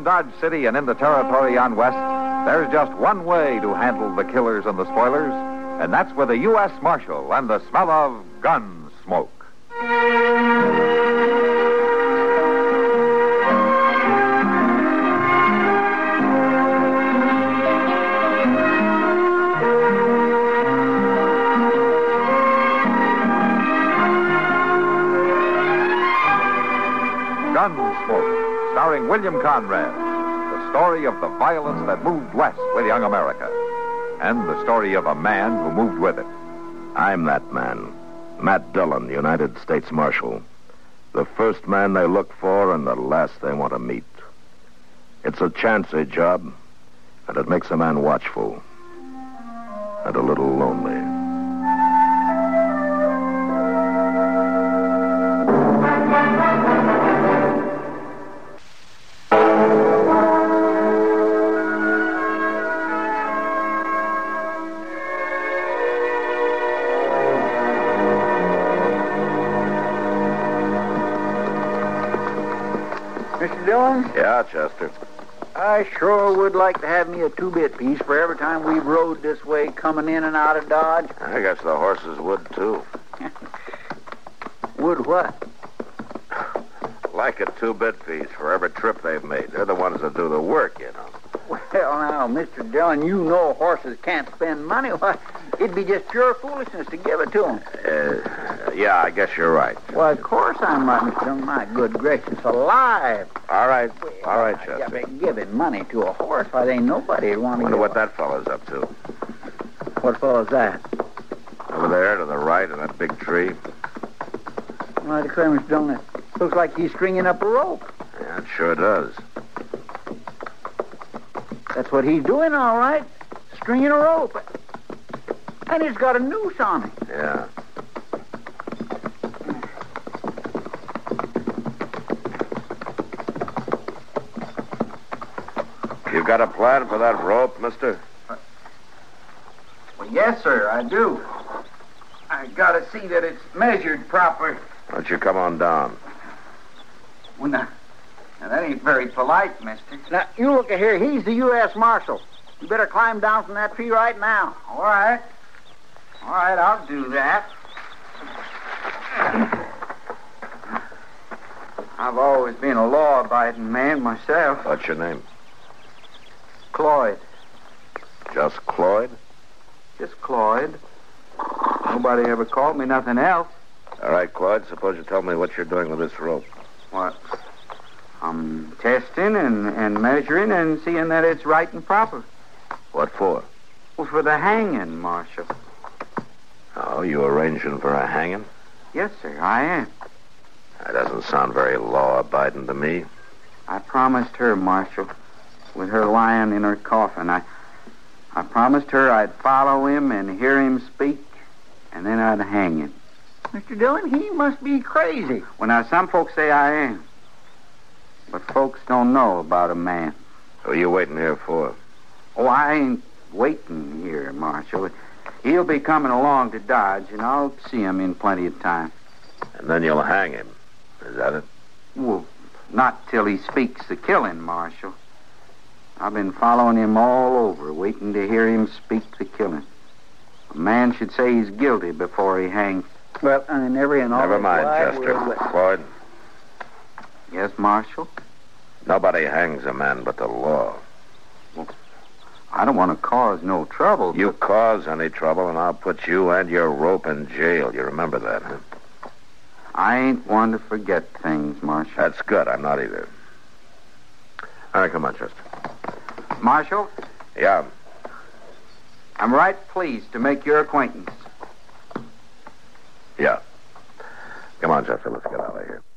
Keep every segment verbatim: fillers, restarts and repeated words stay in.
Dodge City and in the territory on west, there's just one way to handle the killers and the spoilers, and that's with a U S Marshal and the smell of gun smoke. Gunsmoke, starring William Conrad, the story of the violence that moved west with young America, and the story of a man who moved with it. I'm that man, Matt Dillon, United States Marshal. The first man they look for and the last they want to meet. It's a chancy job, and it makes a man watchful and a little lonely. Mister Dillon? Yeah, Chester. I sure would like to have me a two-bit piece for every time we've rode this way coming in and out of Dodge. I guess the horses would, too. Would what? Like a two-bit piece for every trip they've made. They're the ones that do the work, you know. Well, now, Mister Dillon, you know horses can't spend money. Why, it'd be just pure foolishness to give it to them. Uh, yeah, I guess you're right. Well, of course I'm right, Mister Dillon. My good gracious alive. All right. Well, All right, I- Chester. yeah, but giving money to a horse, why, there ain't nobody would want to Wonder give what a- that fellow's up to. What fellow's that? Over there to the right in that big tree. Well, I declare, Mister Dillon, it looks like he's stringing up a rope. Yeah, it sure does. That's what he's doing, all right. Stringing a rope. And he's got a noose on it. Yeah. You got a plan for that rope, mister? Well, yes, sir, I do. I gotta see that it's measured proper. Why don't you come on down? Well, now, now that ain't very polite, mister. Now, you look at here. He's the U S Marshal. You better climb down from that tree right now. All right. All right, I'll do that. I've always been a law-abiding man myself. What's your name? Cloyd. Just Cloyd? Just Cloyd. Nobody ever called me nothing else. All right, Cloyd, suppose you tell me what you're doing with this rope. What? I'm testing and, and measuring and seeing that it's right and proper. What for? Well, for the hanging, Marshal. Oh, you arranging for a hanging? Yes, sir, I am. That doesn't sound very law-abiding to me. I promised her, Marshal, with her lying in her coffin. I, I promised her I'd follow him and hear him speak, and then I'd hang him. Mister Dillon, he must be crazy. Well, now, some folks say I am. But folks don't know about a man. Who are you waiting here for? Oh, I ain't waiting here, Marshal. He'll be coming along to Dodge, and I'll see him in plenty of time. And then you'll hang him. Is that it? Well, not till he speaks the killing, Marshal. I've been following him all over, waiting to hear him speak the killing. A man should say he's guilty before he hangs. Well, I never in all Never his mind, life Chester. will- Cloyd, Yes, Marshal? nobody hangs a man but the law. I don't want to cause no trouble. You cause any trouble, and I'll put you and your rope in jail. You remember that, huh? I ain't one to forget things, Marshal. That's good. I'm not either. All right, come on, Chester. Marshal, Yeah. I'm right pleased to make your acquaintance. Yeah. Come on, Chester. Let's get out of here.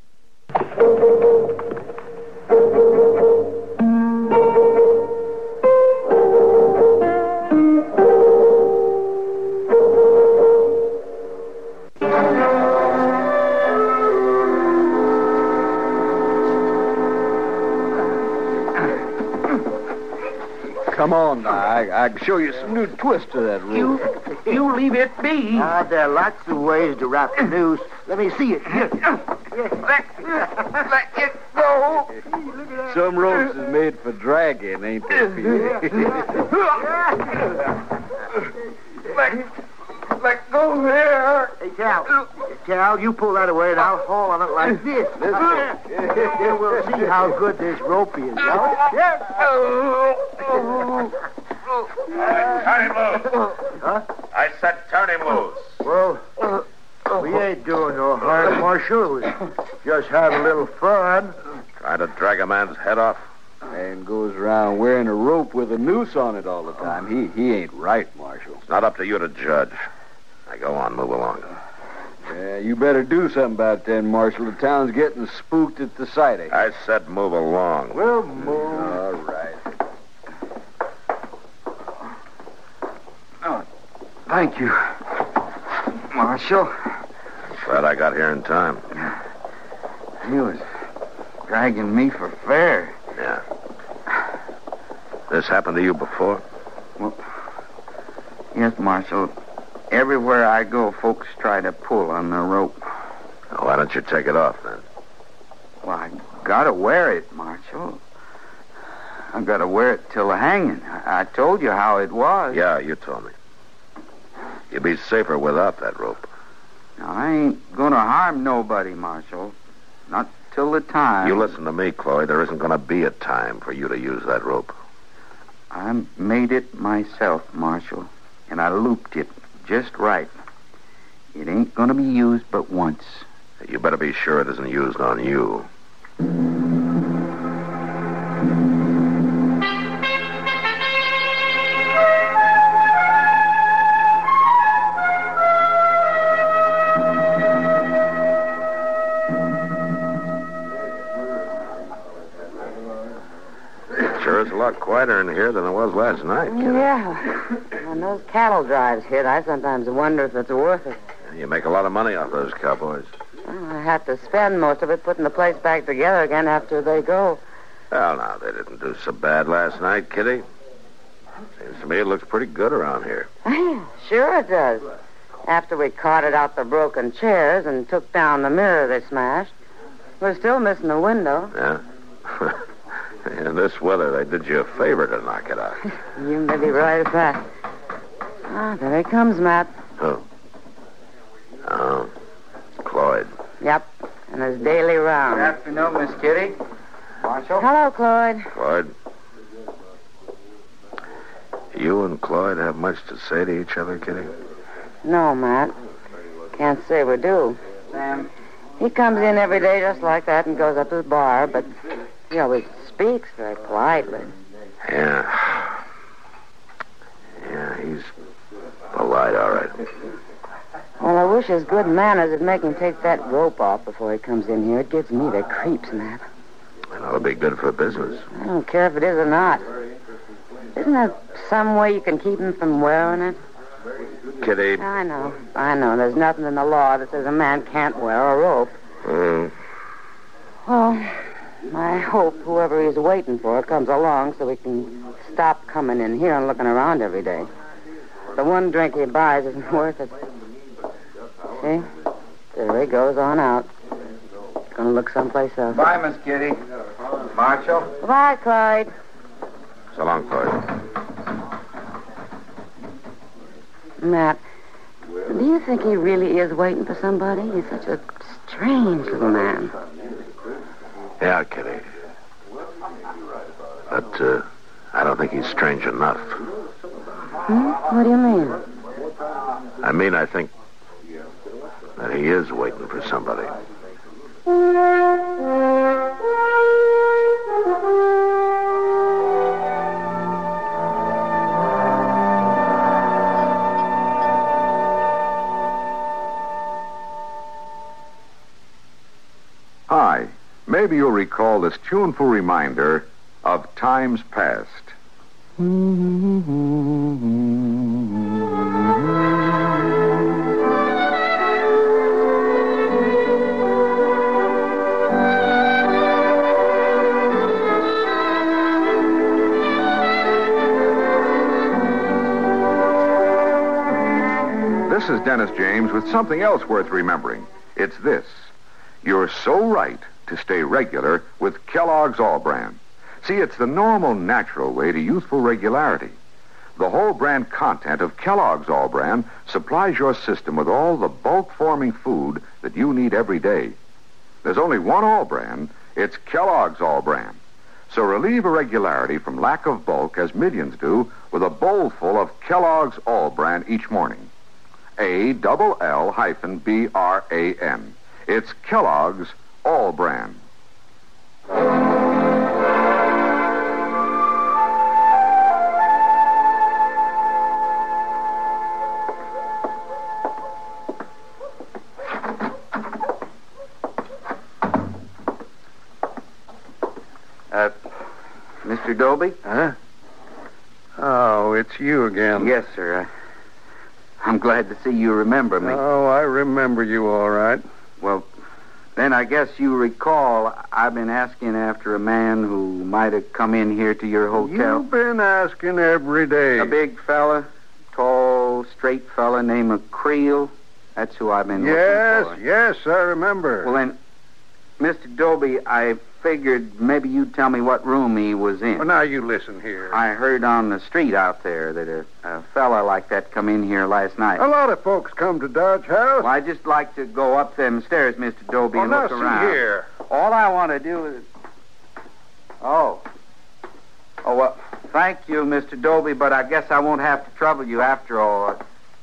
Come on now. I, I can show you some new twists to that rope. You, you leave it be. Ah, there are lots of ways to wrap the noose. Let me see it. Here. Let, let it go. Some ropes is made for dragging, ain't they, Pete? Let, let go there. Hey, Cal. Cal, you pull that away and I'll haul on it like this. Then we'll see how good this rope is. Yeah. Turn him loose. Huh? I said turn him loose. Well, we ain't doing no harm, Marshal. We just had a little fun. Trying to drag a man's head off? Man goes around wearing a rope with a noose on it all the time. He he ain't right, Marshal. It's not up to you to judge. Now go on, move along. Yeah, you better do something about that, Marshal. The town's getting spooked at the sight of you. I said move along. We'll move. All right. Oh, thank you, Marshal. Glad I got here in time. He was dragging me for fair. Yeah. This happened to you before? Well, yes, Marshal. Everywhere I go, folks try to pull on the rope. Well, why don't you take it off, then? Well, I gotta wear it, Marshal. I gotta wear it till the hanging. I, I told you how it was. Yeah, you told me. You'd be safer without that rope. Now, I ain't gonna harm nobody, Marshal. Not till the time. You listen to me, Chloe. There isn't going to be a time for you to use that rope. I made it myself, Marshal, and I looped it just right. It ain't gonna be used but once. You better be sure it isn't used on you. Sure is a lot quieter in here than it was last night, kid. Yeah. When those cattle drives hit, I sometimes wonder if it's worth it. You make a lot of money off those cowboys. Well, I have to spend most of it putting the place back together again after they go. Well, now, they didn't do so bad last night, Kitty. Seems to me it looks pretty good around here. Sure it does. After we carted out the broken chairs and took down the mirror they smashed, we're still missing the window. Yeah? In this weather, they did you a favor to knock it out. You may be right at that. Ah, there he comes, Matt. Who? Oh, Cloyd. Yep, and his daily round. Good afternoon, Miss Kitty. Marshal? Hello, Cloyd. Cloyd. You and Cloyd have much to say to each other, Kitty? No, Matt. Can't say we do. Sam? He comes in every day just like that and goes up to the bar, but he always speaks very politely. Yeah. Yeah, he's polite, all right. Well, I wish his good manners would make him take that rope off before he comes in here. It gives me the creeps, Matt. And it'll be good for business. I don't care if it is or not. Isn't there some way you can keep him from wearing it? Kitty. I know. I know. There's nothing in the law that says a man can't wear a rope. Mm. Well, I hope whoever he's waiting for comes along so we can stop coming in here and looking around every day. The one drink he buys isn't worth it. See? There he goes on out. Gonna look someplace else. Bye, Miss Kitty. Marshal? Bye, Clyde. So long, Cloyd. Matt, do you think he really is waiting for somebody? He's such a strange little man. Yeah, Kitty. But, uh, I don't think he's strange enough. Hmm? What do you mean? I mean, I think that he is waiting for somebody. Hi. Maybe you'll recall this tuneful reminder of times past. This is Dennis James with something else worth remembering. It's this. You're so right to stay regular with Kellogg's All Bran. See, it's the normal, natural way to youthful regularity. The whole brand content of Kellogg's All Bran supplies your system with all the bulk-forming food that you need every day. There's only one All Bran. It's Kellogg's All Bran. So relieve irregularity from lack of bulk, as millions do, with a bowl full of Kellogg's All Bran each morning. A double L hyphen B R A N. It's Kellogg's All Bran. Uh, Mister Doby? Huh? Oh, it's you again. Yes, sir. I, I'm glad to see you remember me. Oh, I remember you all right. Well, then I guess you recall I've been asking after a man who might have come in here to your hotel. You've been asking every day. A big fella, tall, straight fella named Creel. That's who I've been Yes, looking for. yes, I remember. Well, then, Mister Doby, I figured maybe you'd tell me what room he was in. Well, now you listen here. I heard on the street out there that a, a fella like that come in here last night. A lot of folks come to Dodge House. Well, I'd just like to go up them stairs, Mister Doby, Oh, and now look see around. here. All I want to do is... Oh. Oh, well, thank you, Mister Doby, but I guess I won't have to trouble you after all.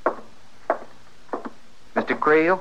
Mister Creel?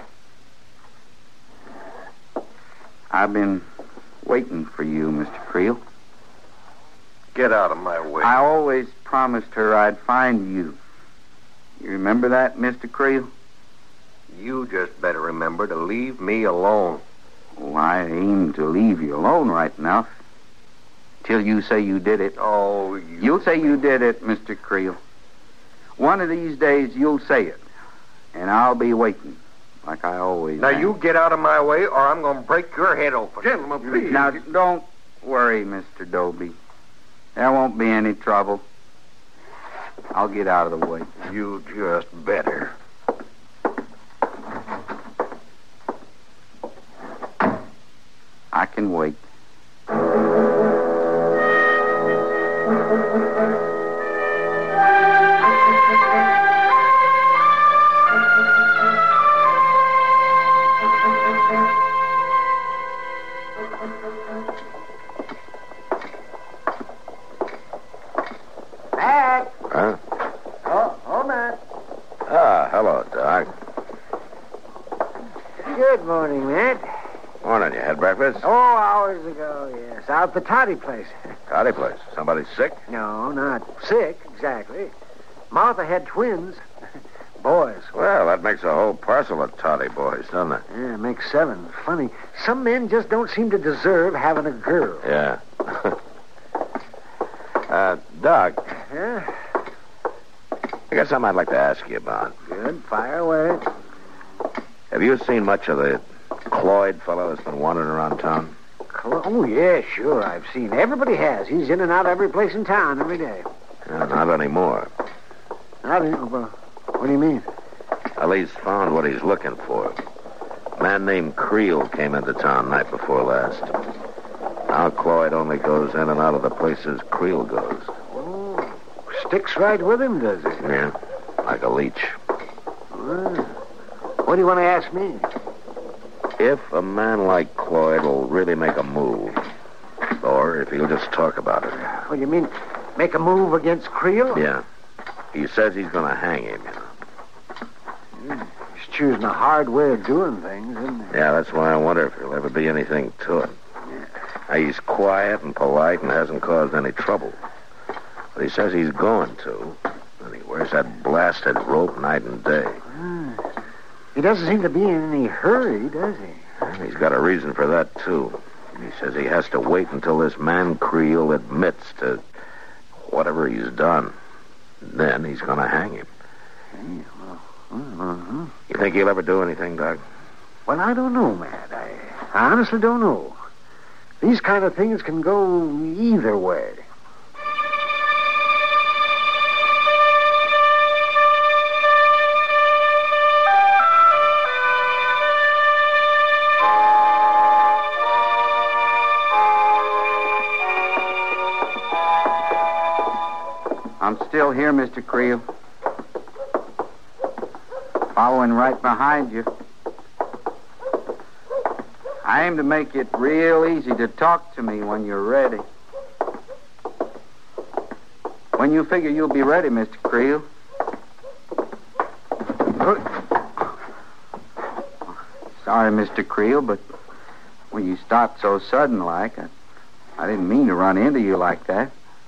I've been waiting for you, Mister Creel. Get out of my way. I always promised her I'd find you. You remember that, Mister Creel? You just better remember to leave me alone. Oh, I aim to leave you alone right enough. Till you say you did it. Oh, you... You'll say you did it, Mister Creel. One of these days you'll say it. And I'll be waiting, like I always Now, am. you get out of my way, or I'm going to break your head open. Gentlemen, please. Now, don't worry, Mister Doby. There won't be any trouble. I'll get out of the way. You just better. I can wait. Huh? Oh, oh, Matt. Ah, hello, Doc. Good morning, Matt. Morning. You had breakfast? Oh, hours ago, yes. Out at the toddy place. Toddy place. Somebody sick? No, not sick, exactly. Martha had twins. Boys. Well, that makes a whole parcel of toddy boys, doesn't it? Yeah, makes seven. Funny. Some men just don't seem to deserve having a girl. Yeah. uh, Doc, Yeah? I got something I'd like to ask you about. Good. Fire away. Have you seen much of the Cloyd fellow that's been wandering around town? Clo- Oh, yeah, sure. I've seen. Everybody has. He's in and out every place in town every day. Uh, not anymore. I don't know. Well, what do you mean? Well, he's found what he's looking for. A man named Creel came into town night before last. Now Cloyd only goes in and out of the places Creel goes. Oh, sticks right with him, does it? Yeah, like a leech. Well, what do you want to ask me? If a man like Cloyd will really make a move, or if he'll just talk about it. What do you mean? Make a move against Creel? Yeah. He says he's going to hang him, you know. He's choosing a hard way of doing things, isn't he? Yeah, that's why I wonder if there'll ever be anything to it. Now, he's quiet and polite and hasn't caused any trouble. But he says he's going to. And he wears that blasted rope night and day. Ah. He doesn't seem to be in any hurry, does he? And he's got a reason for that, too. He says he has to wait until this man Creel admits to whatever he's done. Then he's going to hang him. Yeah, well, uh-huh. You think he'll ever do anything, Doc? Well, I don't know, Matt. I, I honestly don't know. These kind of things can go either way. I'm still here, Mister Creel. Following right behind you. I aim to make it real easy to talk to me when you're ready. When you figure you'll be ready, Mister Creel. Sorry, Mister Creel, but when you stopped so sudden like, I, I didn't mean to run into you like that.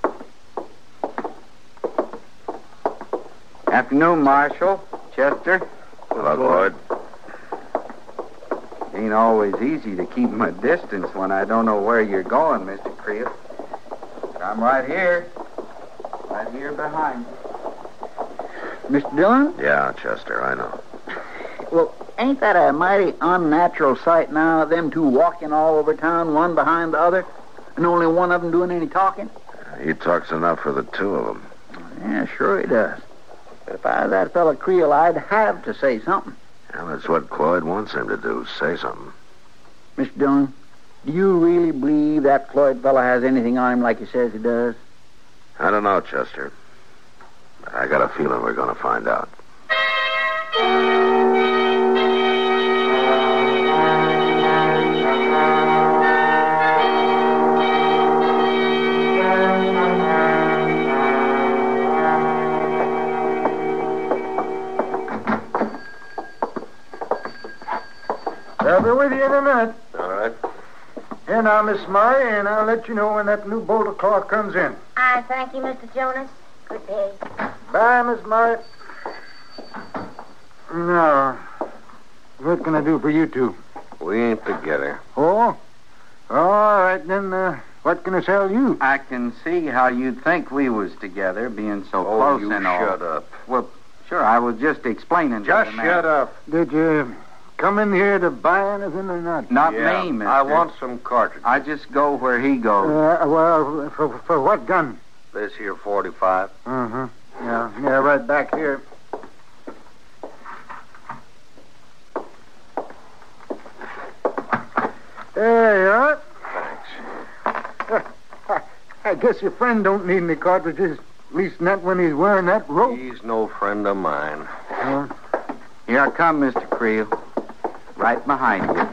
Afternoon, Marshal. Chester. Hello, Floyd. Ain't always easy to keep my distance when I don't know where you're going, Mister Creel. But I'm right here. Right here behind you. Mister Dillon? Yeah, Chester, I know. Well, ain't that a mighty unnatural sight now, them two walking all over town, one behind the other, and only one of them doing any talking? He talks enough for the two of them. Yeah, sure he does. But if I was that fella Creel, I'd have to say something. Well, that's what Cloyd wants him to do, say something. Mister Dillon, do you really believe that Floyd fella has anything on him like he says he does? I don't know, Chester. But I got a feeling we're going to find out. I'll be with you in a minute. All right. Here now, Miss Murray, and I'll let you know when that new bolt of cloth comes in. I thank you, Mister Jonas. Good day. Bye, Miss Murray. Now, what can I do for you two? We ain't together. Oh? All right, then, uh, what can I sell you? I can see how you'd think we was together, being so Oh, close you and all. shut up. Well, sure, I was just explaining. to Just the man. shut up. Did you come in here to buy anything or not? Not Yeah, me, mister. I want some cartridges. I just go where he goes. Uh, well, for, for what gun? This here forty-five. Uh-huh. Yeah, yeah, right back here. There you are. Thanks. I guess your friend don't need any cartridges. At least not when he's wearing that rope. He's no friend of mine. Uh, Here I come, Mister Creel. Right behind you.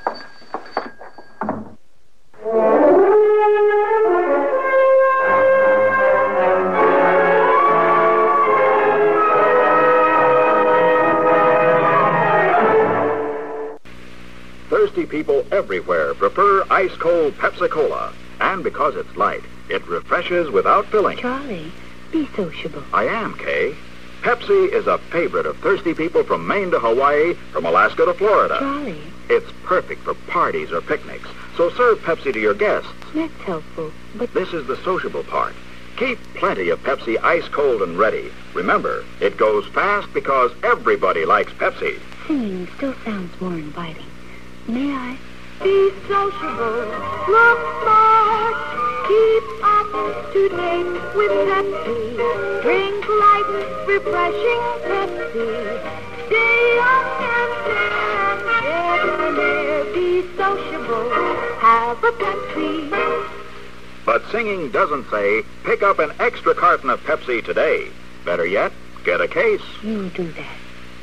Thirsty people everywhere prefer ice-cold Pepsi-Cola. And because it's light, it refreshes without filling. Charlie, be sociable. I am, Kay. Pepsi is a favorite of thirsty people from Maine to Hawaii, from Alaska to Florida. Charlie, It's perfect for parties or picnics, so serve Pepsi to your guests. that's helpful, but This is the sociable part. Keep plenty of Pepsi ice-cold and ready. Remember, it goes fast because everybody likes Pepsi. singing still sounds more inviting. May I? Be sociable, look smart, keep up to date with Pepsi. Drink light, refreshing Pepsi. Stay young and fair and debonair. Be sociable, have a Pepsi. But singing doesn't say, pick up an extra carton of Pepsi today. Better yet, get a case. You do that.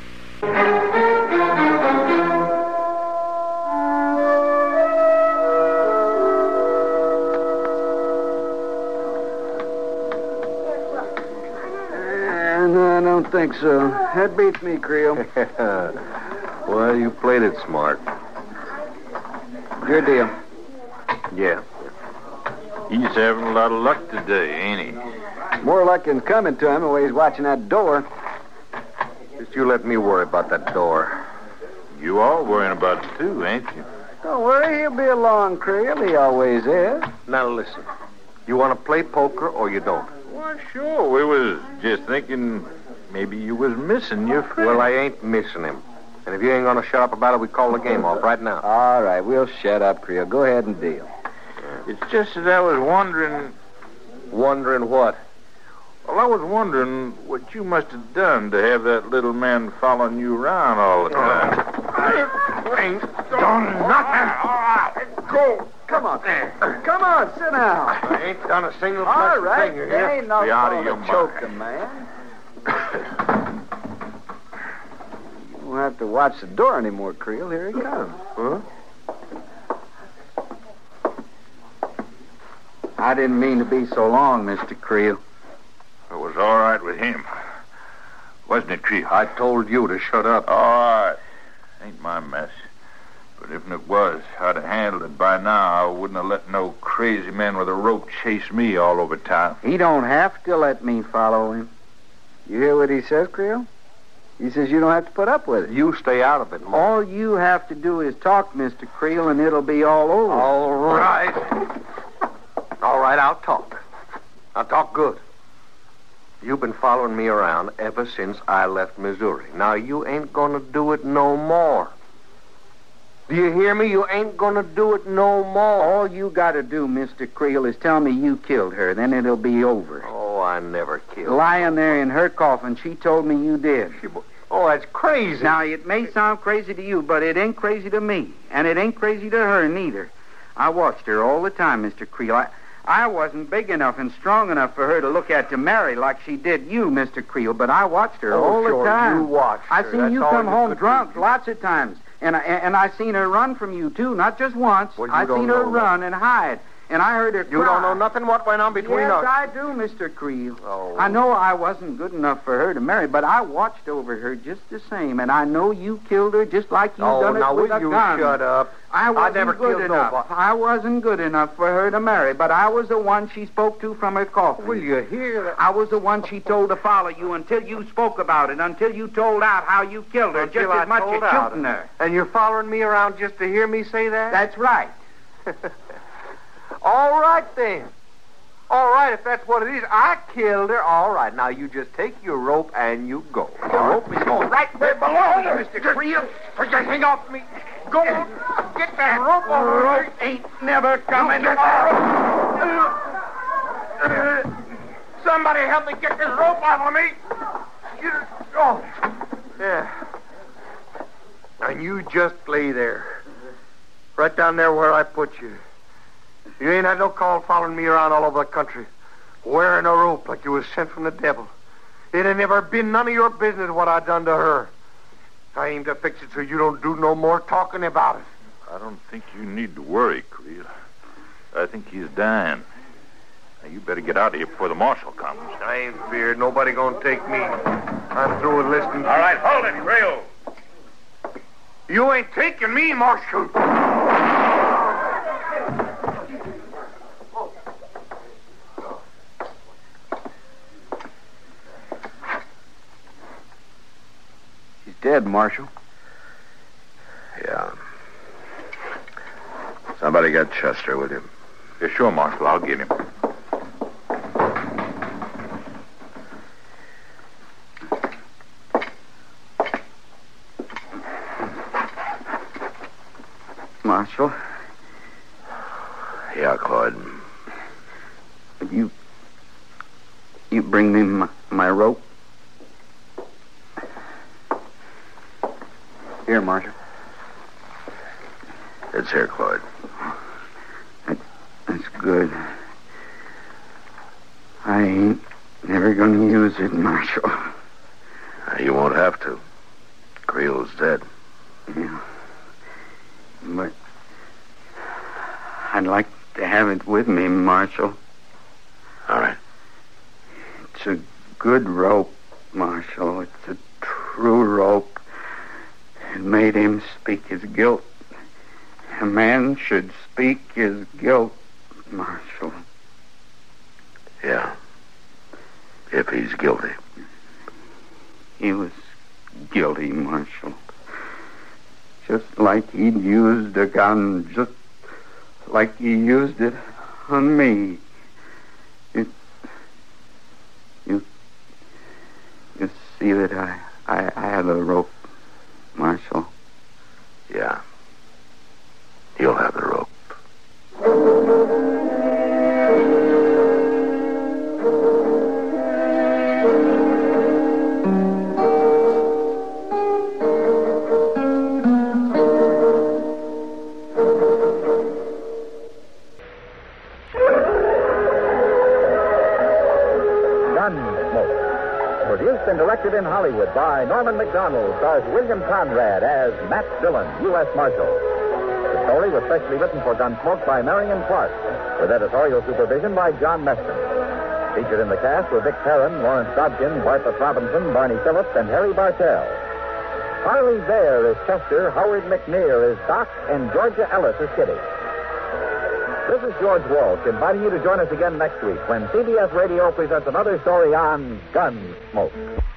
And I don't think so. That beats me, Creel. Well, you played it smart. Good deal. Yeah. He's having a lot of luck today, ain't he? More luck than coming to him the way he's watching that door. Just you let me worry about that door. You all worrying about it, too, ain't you? Don't worry, he'll be along, Creel. He always is. Now listen. You want to play poker or you don't? Well, sure. We was just thinking maybe you was missing your friend. Well, I ain't missing him. And if you ain't going to shut up about it, we call the game off right now. All right, we'll shut up, Creel. Go ahead and deal. It's just that I was wondering... Wondering what? Well, I was wondering what you must have done to have that little man following you around all the time. I ain't done nothing. All right, go. come on. Come on, sit down. I ain't done a single All pleasant right, thing, you there hear? ain't no Be out of fault your of mind. choking, man. You won't have to watch the door anymore, Creel. Here he comes. Huh? I didn't mean to be so long, Mister Creel. It was all right with him. Wasn't it, Chief? I told you to shut up. All right. Ain't my mess. But if it was, I'd have handled it by now. I wouldn't have let no crazy man with a rope chase me all over town. He don't have to let me follow him. You hear what he says, Creel? He says you don't have to put up with it. You stay out of it, Mark. All you have to do is talk, Mister Creel, and it'll be all over. All right. All right, I'll talk. I'll talk good. You've been following me around ever since I left Missouri. Now, you ain't gonna do it no more. Do you hear me? You ain't gonna do it no more. All you got to do, Mister Creel, is tell me you killed her. Then it'll be over. Oh, I never killed her. Lying there in her coffin, she told me you did. Oh, that's crazy. Now, it may sound crazy to you, but it ain't crazy to me. And it ain't crazy to her, neither. I watched her all the time, Mister Creel. I, I wasn't big enough and strong enough for her to look at to marry like she did you, Mister Creel, but I watched her Oh, all sure, the time. you watched I her. seen That's you all come you home could drunk do. lots of times. And I, and I seen her run from you, too, not just once. Well, you I don't seen her know run and hide. And I heard her cry. You don't know nothing what went on between yes, us. I do, Mister Creel. Oh. I know I wasn't good enough for her to marry, but I watched over her just the same, and I know you killed her just like you Oh, done it now with will a you gun. shut up? I wasn't never good killed enough. nobody. I wasn't good enough for her to marry, but I was the one she spoke to from her coffin. Will you hear that? I was the one she told to follow you until you spoke about it, until you told out how you killed her, Until just I as much told as out. shooting her. And you're following me around just to hear me say that? That's right. All right, then. All right, if that's what it is. I killed her. All right. Now, you just take your rope and you go. The rope is going right where it belongs, Mister Creel. Put your thing off me. Go on. Get that rope off The rope ain't never coming off. Somebody help me get this rope off of me. You, oh. Yeah. And you just lay there. Right down there where I put you. You ain't had no call following me around all over the country, wearing a rope like you was sent from the devil. It ain't never been none of your business what I done to her. I aim to fix it so you don't do no more talking about it. I don't think you need to worry, Creel. I think he's dying. Now, you better get out of here before the marshal comes. I ain't feared. Nobody gonna take me. I'm through with listening. All right, hold it, Creel. You ain't taking me, Marshal. He's dead, Marshal. Yeah. Somebody got Chester with him. Yeah, sure, Marshal. I'll get him. Marshal, Yeah, Claude. would you... You bring me my, my rope? Here, Marshal. It's here, Claude. That's good. I ain't never gonna use it, Marshal. You won't have to. Creel's dead. Yeah. But I'd like to have it with me, Marshal. All right. It's a good rope, Marshal. It's a true rope. It made him speak his guilt. A man should speak his guilt, Marshal. Yeah. If he's guilty. He was guilty, Marshal. Just like he'd used a gun, just like he used it on me. You, you, you see that I, I, I have a rope, Marshal. Yeah. You'll have the rope. Produced and directed in Hollywood by Norman McDonald, stars William Conrad as Matt Dillon, U S Marshal. The story was specially written for Gunsmoke by Marion Clark, with editorial supervision by John Meston. Featured in the cast were Vic Perrin, Lawrence Dobkin, Bartlett Robinson, Barney Phillips, and Harry Bartell. Harley Bear is Chester, Howard McNear is Doc, and Georgia Ellis is Kitty. This is George Walsh inviting you to join us again next week when C B S Radio presents another story on Gunsmoke.